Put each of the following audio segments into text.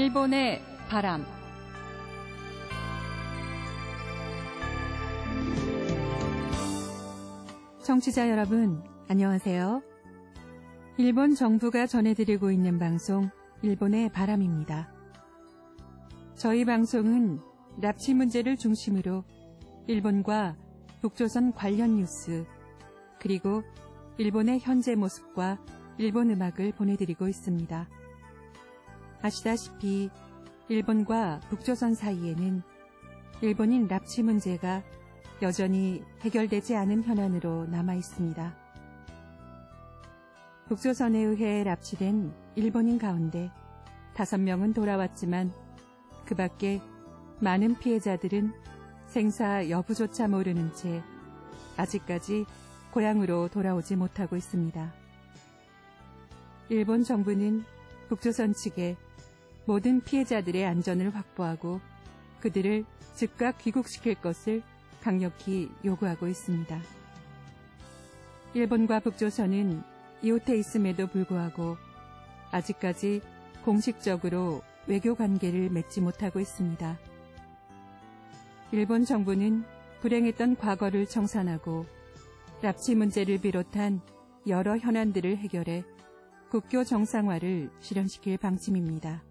일본의 바람. 청취자 여러분, 안녕하세요. 일본 정부가 전해드리고 있는 방송 일본의 바람입니다. 저희 방송은 납치 문제를 중심으로 일본과 북조선 관련 뉴스, 그리고 일본의 현재 모습과 일본 음악을 보내드리고 있습니다. 아시다시피 일본과 북조선 사이에는 일본인 납치 문제가 여전히 해결되지 않은 현안으로 남아 있습니다. 북조선에 의해 납치된 일본인 가운데 5명은 돌아왔지만 그 밖에 많은 피해자들은 생사 여부조차 모르는 채 아직까지 고향으로 돌아오지 못하고 있습니다. 일본 정부는 북조선 측에 모든 피해자들의 안전을 확보하고 그들을 즉각 귀국시킬 것을 강력히 요구하고 있습니다. 일본과 북조선은 이웃해 있음에도 불구하고 아직까지 공식적으로 외교 관계를 맺지 못하고 있습니다. 일본 정부는 불행했던 과거를 청산하고 납치 문제를 비롯한 여러 현안들을 해결해 국교 정상화를 실현시킬 방침입니다.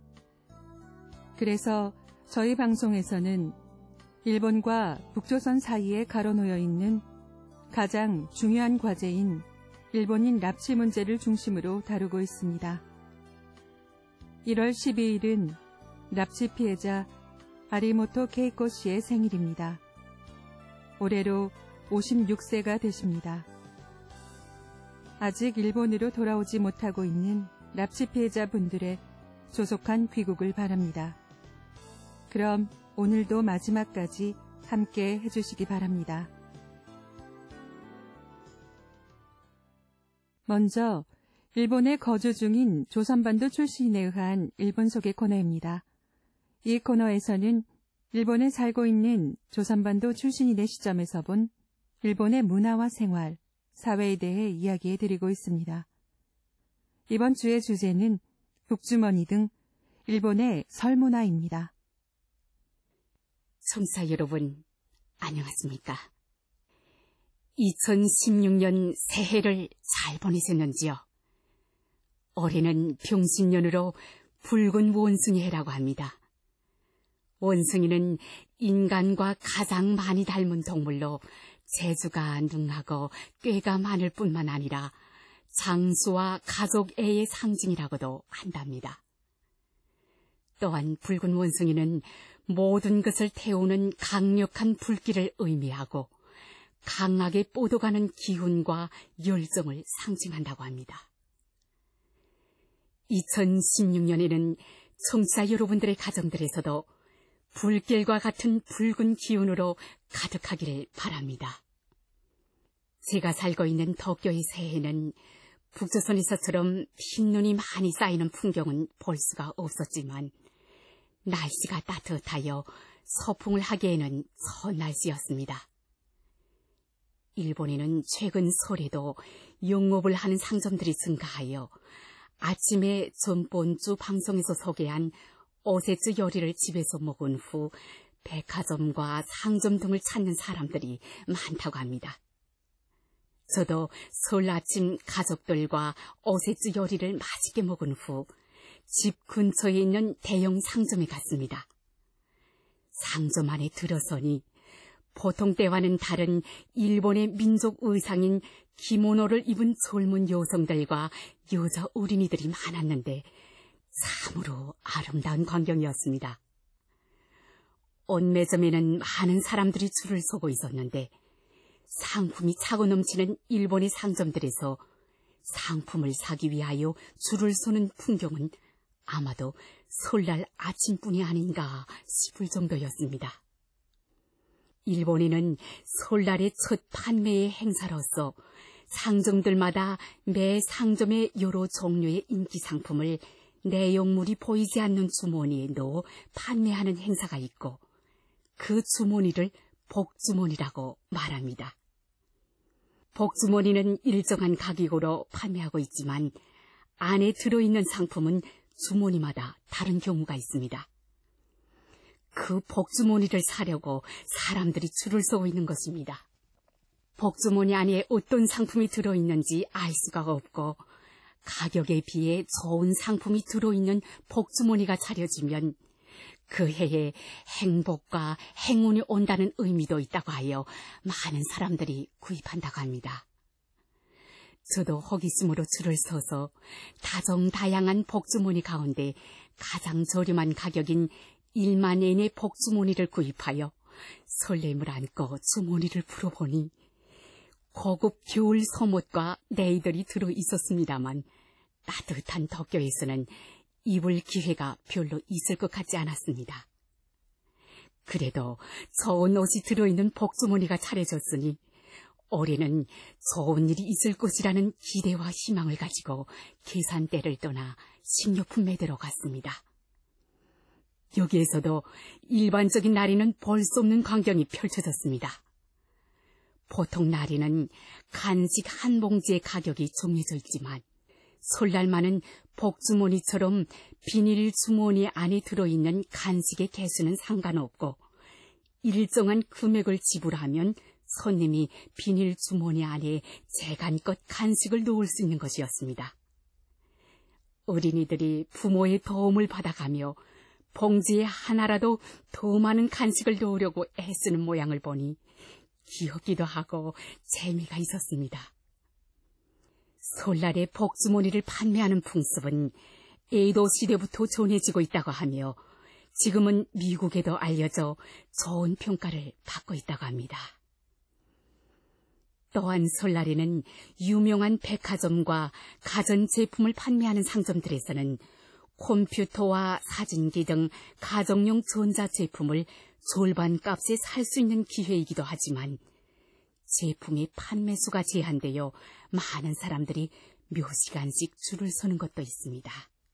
그래서 저희 방송에서는 일본과 북조선 사이에 가로놓여 있는 가장 중요한 과제인 일본인 납치 문제를 중심으로 다루고 있습니다. 1월 12일은 납치 피해자 아리모토 케이코 씨의 생일입니다. 올해로 56세가 되십니다. 아직 일본으로 돌아오지 못하고 있는 납치 피해자분들의 조속한 귀국을 바랍니다. 그럼 오늘도 마지막까지 함께 해주시기 바랍니다. 먼저 일본에 거주 중인 조선반도 출신에 의한 일본 소개 코너입니다. 이 코너에서는 일본에 살고 있는 조선반도 출신인의 시점에서 본 일본의 문화와 생활, 사회에 대해 이야기해드리고 있습니다. 이번 주의 주제는 북주머니 등 일본의 설문화입니다. 청취자 여러분, 안녕하십니까? 2016년 새해를 잘 보내셨는지요? 올해는 병신년으로 붉은 원숭이 해라고 합니다. 원숭이는 인간과 가장 많이 닮은 동물로 재주가 능하고 꾀가 많을 뿐만 아니라 장수와 가족애의 상징이라고도 한답니다. 또한 붉은 원숭이는 모든 것을 태우는 강력한 불길을 의미하고 강하게 뻗어가는 기운과 열정을 상징한다고 합니다. 2016년에는 청취자 여러분들의 가정들에서도 불길과 같은 붉은 기운으로 가득하기를 바랍니다. 제가 살고 있는 도쿄의 새해는 북조선에서처럼 흰눈이 많이 쌓이는 풍경은 볼 수가 없었지만 날씨가 따뜻하여 서풍을 하기에는 좋은 날씨였습니다. 일본에는 최근 설에도 영업을 하는 상점들이 증가하여 아침에 전번주 방송에서 소개한 오세츠 요리를 집에서 먹은 후 백화점과 상점 등을 찾는 사람들이 많다고 합니다. 저도 설 아침 가족들과 오세츠 요리를 맛있게 먹은 후 집 근처에 있는 대형 상점에 갔습니다. 상점 안에 들어서니 보통 때와는 다른 일본의 민족 의상인 기모노를 입은 젊은 여성들과 여자 어린이들이 많았는데 참으로 아름다운 광경이었습니다. 옷 매점에는 많은 사람들이 줄을 서고 있었는데 상품이 차고 넘치는 일본의 상점들에서 상품을 사기 위하여 줄을 서는 풍경은 아마도 설날 아침뿐이 아닌가 싶을 정도였습니다. 일본에는 설날의 첫 판매의 행사로서 상점들마다 매 상점의 여러 종류의 인기 상품을 내용물이 보이지 않는 주머니에 넣어 판매하는 행사가 있고 그 주머니를 복주머니라고 말합니다. 복주머니는 일정한 가격으로 판매하고 있지만 안에 들어있는 상품은 주머니마다 다른 경우가 있습니다. 그 복주머니를 사려고 사람들이 줄을 서고 있는 것입니다. 복주머니 안에 어떤 상품이 들어있는지 알 수가 없고 가격에 비해 좋은 상품이 들어있는 복주머니가 차려지면 그 해에 행복과 행운이 온다는 의미도 있다고 하여 많은 사람들이 구입한다고 합니다. 저도 호기심으로 줄을 서서 다정다양한 복주머니 가운데 가장 저렴한 가격인 1만 엔의 복주머니를 구입하여 설렘을 안고 주머니를 풀어보니 고급 겨울 속옷과 네이들이 들어 있었습니다만 따뜻한 도쿄에서는 입을 기회가 별로 있을 것 같지 않았습니다. 그래도 좋은 옷이 들어있는 복주머니가 차려졌으니 올해는 좋은 일이 있을 것이라는 기대와 희망을 가지고 계산대를 떠나 식료품 매대로 갔습니다. 여기에서도 일반적인 나리는 볼 수 없는 광경이 펼쳐졌습니다. 보통 나리는 간식 한 봉지의 가격이 정해져 있지만 설날만은 복주머니처럼 비닐 주머니 안에 들어있는 간식의 개수는 상관없고 일정한 금액을 지불하면 손님이 비닐 주머니 안에 재간껏 간식을 놓을 수 있는 것이었습니다. 어린이들이 부모의 도움을 받아가며 봉지에 하나라도 더 많은 간식을 넣으려고 애쓰는 모양을 보니 귀엽기도 하고 재미가 있었습니다. 설날에 복주머니를 판매하는 풍습은 에도 시대부터 전해지고 있다고 하며 지금은 미국에도 알려져 좋은 평가를 받고 있다고 합니다. 또한 설날에는 유명한 백화점과 가전제품을 판매하는 상점들에서는 컴퓨터와 사진기 등 가정용 전자제품을 절반 값에 살 수 있는 기회이기도 하지만 제품의 판매수가 제한되어 많은 사람들이 몇 시간씩 줄을 서는 것도 있습니다.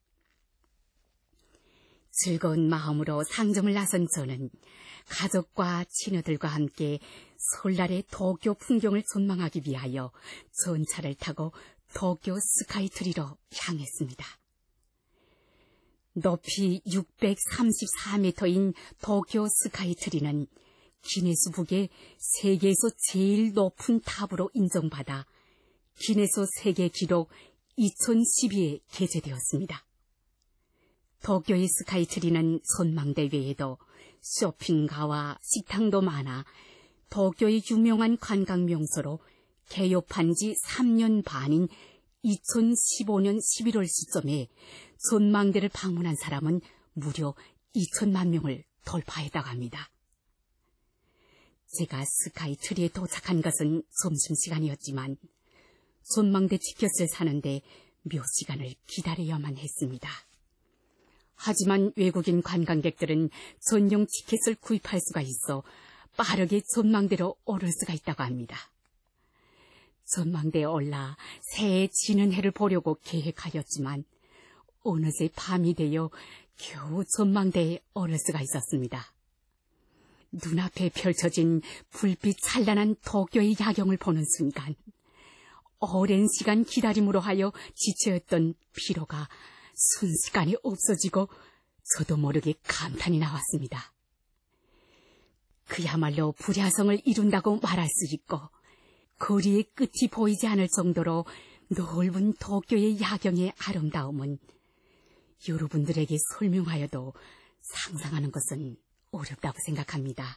즐거운 마음으로 상점을 나선 저는 가족과 친구들과 함께 설날의 도쿄 풍경을 전망하기 위하여 전차를 타고 도쿄 스카이트리로 향했습니다. 높이 634m인 도쿄 스카이트리는 기네스 북의 세계에서 제일 높은 탑으로 인정받아 기네스 세계 기록 2012에 게재되었습니다. 도쿄의 스카이트리는 전망대 외에도 쇼핑가와 식당도 많아 도쿄의 유명한 관광 명소로 개업한 지 3년 반인 2015년 11월 시점에 전망대를 방문한 사람은 무려 2천만 명을 돌파했다고 합니다. 제가 스카이트리에 도착한 것은 점심시간이었지만 전망대 티켓을 사는데 몇 시간을 기다려야만 했습니다. 하지만 외국인 관광객들은 전용 티켓을 구입할 수가 있어 빠르게 전망대로 오를 수가 있다고 합니다. 전망대에 올라 새해 지는 해를 보려고 계획하였지만 어느새 밤이 되어 겨우 전망대에 오를 수가 있었습니다. 눈앞에 펼쳐진 불빛 찬란한 도쿄의 야경을 보는 순간 오랜 시간 기다림으로 하여 지쳐있던 피로가 순식간에 없어지고 저도 모르게 감탄이 나왔습니다. 그야말로 불야성을 이룬다고 말할 수 있고 거리의 끝이 보이지 않을 정도로 넓은 도쿄의 야경의 아름다움은 여러분들에게 설명하여도 상상하는 것은 어렵다고 생각합니다.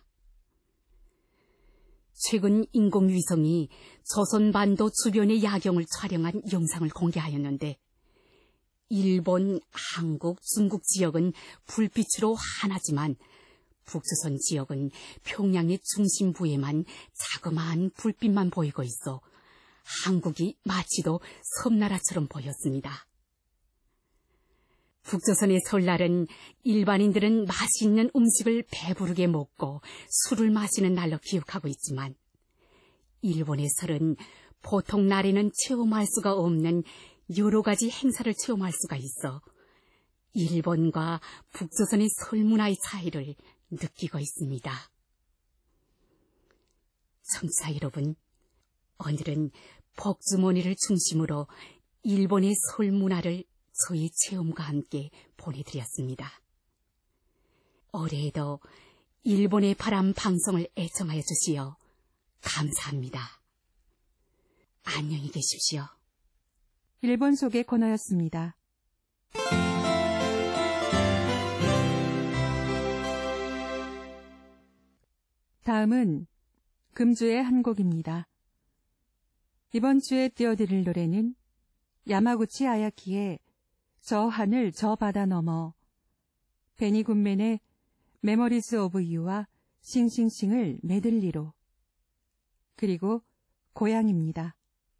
최근 인공위성이 조선반도 주변의 야경을 촬영한 영상을 공개하였는데 일본, 한국, 중국 지역은 불빛으로 환하지만 북조선 지역은 평양의 중심부에만 자그마한 불빛만 보이고 있어 한국이 마치도 섬나라처럼 보였습니다. 북조선의 설날은 일반인들은 맛있는 음식을 배부르게 먹고 술을 마시는 날로 기억하고 있지만 일본의 설은 보통 날에는 체험할 수가 없는 여러 가지 행사를 체험할 수가 있어 일본과 북조선의 설 문화의 차이를 느끼고 있습니다. 청취자 여러분, 오늘은 복주머니를 중심으로 일본의 설 문화를 소위 체험과 함께 보내드렸습니다. 올해에도 일본의 바람 방송을 애청하여 주시어 감사합니다. 안녕히 계십시오. 일본 소개 코너였습니다. 다음은 금주의 한 곡입니다. 이번 주에 띄워드릴 노래는 야마구치 아야키의 저 하늘 저 바다 넘어, 베니 굿맨의 메모리즈 오브 유와 싱싱싱을 메들리로, 그리고 고향입니다.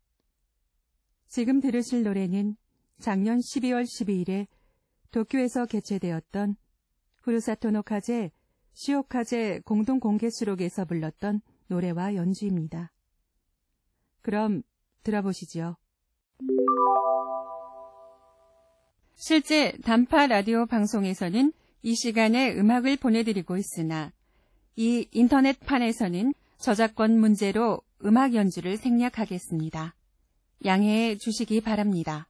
지금 들으실 노래는 작년 12월 12일에 도쿄에서 개최되었던 후루사토노 카제 시오카제 공동 공개 수록에서 불렀던 노래와 연주입니다. 그럼 들어보시죠. 실제 단파 라디오 방송에서는 이 시간에 음악을 보내드리고 있으나 이 인터넷판에서는 저작권 문제로 음악 연주를 생략하겠습니다. 양해해 주시기 바랍니다.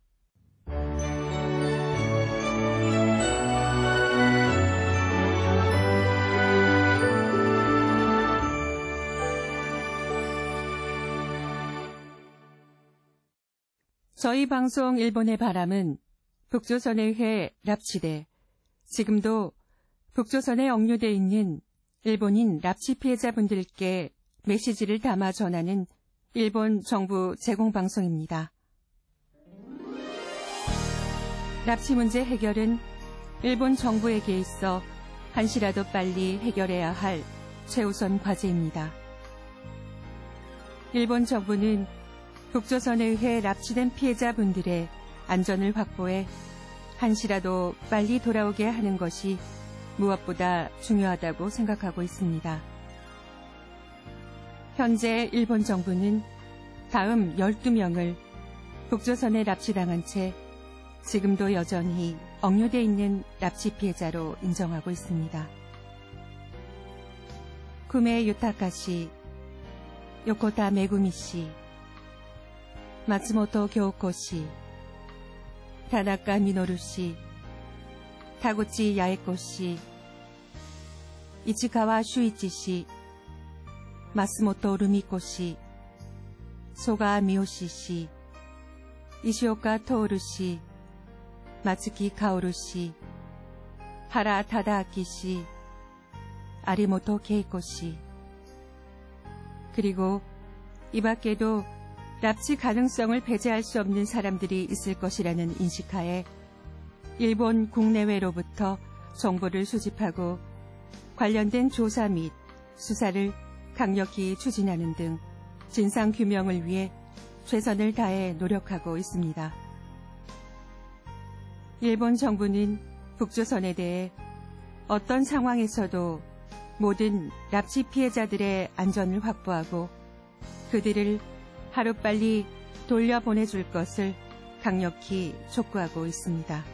저희 방송 일본의 바람은 북조선의회 납치돼 지금도 북조선에 억류돼 있는 일본인 납치 피해자분들께 메시지를 담아 전하는 일본 정부 제공방송입니다. 납치 문제 해결은 일본 정부에게 있어 한시라도 빨리 해결해야 할 최우선 과제입니다. 일본 정부는 북조선에 의해 납치된 피해자분들의 안전을 확보해 한시라도 빨리 돌아오게 하는 것이 무엇보다 중요하다고 생각하고 있습니다. 현재 일본 정부는 다음 12명을 북조선에 납치당한 채 지금도 여전히 억류돼 있는 납치 피해자로 인정하고 있습니다. 구메 유타카 씨, 요코타 메구미 씨, 마츠모토 교코 씨, 타나카 미노루 씨, 타구치 야에코 씨, 이치카와 슈이치 씨, 마스모토 루미코 씨, 소가 미오시 씨, 이시오카 토오루 씨, 마츠키 카오루 씨, 하라 타다아키 씨, 아리모토 케이코 씨, 그리고 이 밖에도 납치 가능성을 배제할 수 없는 사람들이 있을 것이라는 인식하에 일본 국내외로부터 정보를 수집하고 관련된 조사 및 수사를 강력히 추진하는 등 진상규명을 위해 최선을 다해 노력하고 있습니다. 일본 정부는 북조선에 대해 어떤 상황에서도 모든 납치 피해자들의 안전을 확보하고 그들을 하루빨리 돌려보내줄 것을 강력히 촉구하고 있습니다.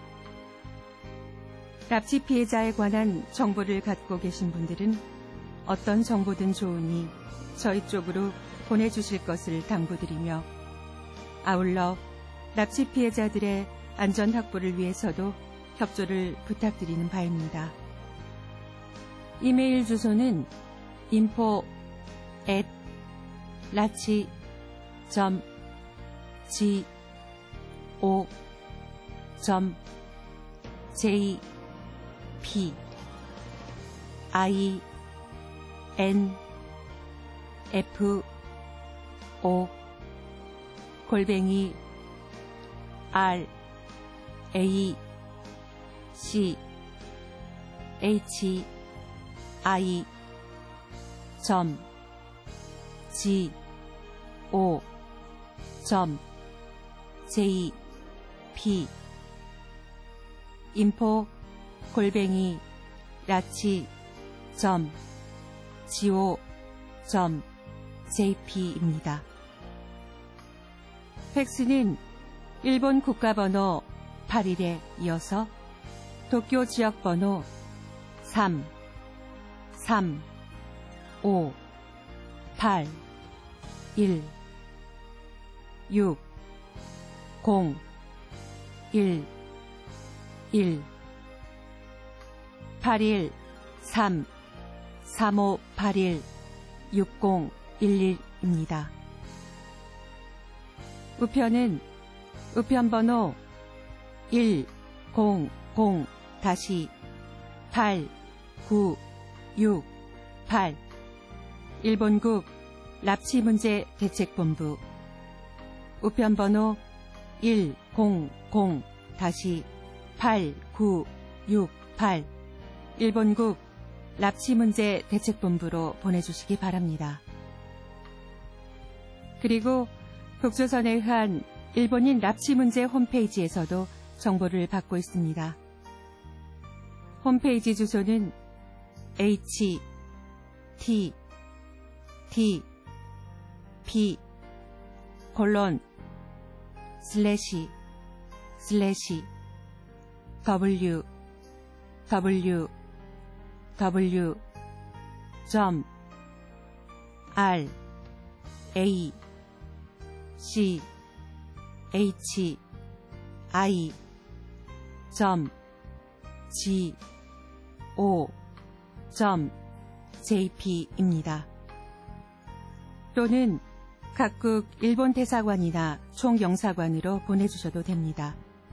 납치 피해자에 관한 정보를 갖고 계신 분들은 어떤 정보든 좋으니 저희 쪽으로 보내주실 것을 당부드리며 아울러 납치 피해자들의 안전 확보를 위해서도 협조를 부탁드리는 바입니다. 이메일 주소는 info@rachi.jp입니다. 팩스는 일본 국가번호 81에 이어서 도쿄 지역번호 3, 3, 5, 8, 1, 6, 0, 1 1 81 3 3581 6011입니다. 우편은 우편번호 100-8968 일본국 납치문제대책본부 우편번호 100-8968 일본국 납치문제대책본부로 보내주시기 바랍니다. 그리고 북조선에 의한 일본인 납치문제 홈페이지에서도 정보를 받고 있습니다. 홈페이지 주소는 www.rachi-go.jp입니다. 또는 각국 일본 대사관이나 총영사관으로 보내주셔도 됩니다.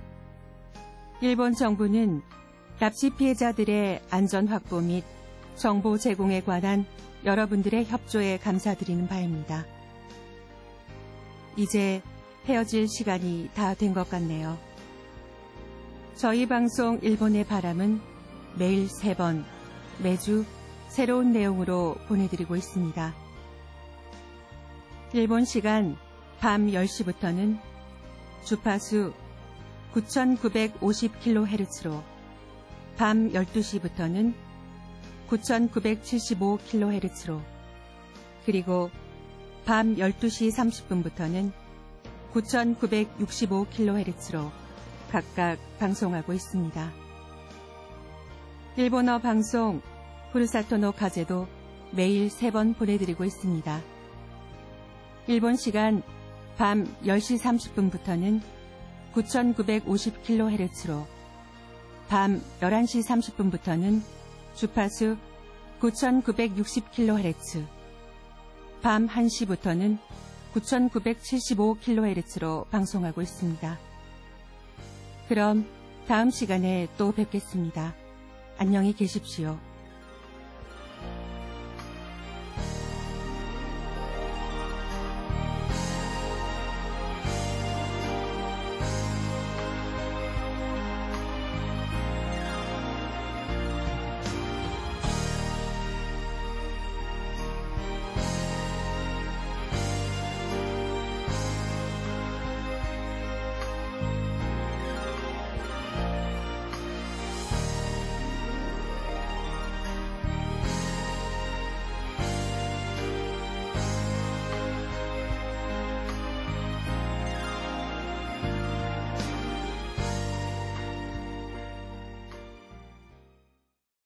일본 정부는 납치 피해자들의 안전 확보 및 정보 제공에 관한 여러분들의 협조에 감사드리는 바입니다. 이제 헤어질 시간이 다 된 것 같네요. 저희 방송 일본의 바람은 매일 3번, 매주 새로운 내용으로 보내드리고 있습니다. 일본 시간 밤 10시부터는 주파수 9950kHz로, 밤 12시부터는 9975kHz로, 그리고 밤 12시 30분부터는 9965kHz로 각각 방송하고 있습니다. 일본어 방송 후르사토노 카제도 매일 3번 보내드리고 있습니다. 일본 시간 밤 10시 30분부터는 9950kHz로, 밤 11시 30분부터는 주파수 9960kHz, 밤 1시부터는 9975kHz로 방송하고 있습니다. 그럼 다음 시간에 또 뵙겠습니다. 안녕히 계십시오.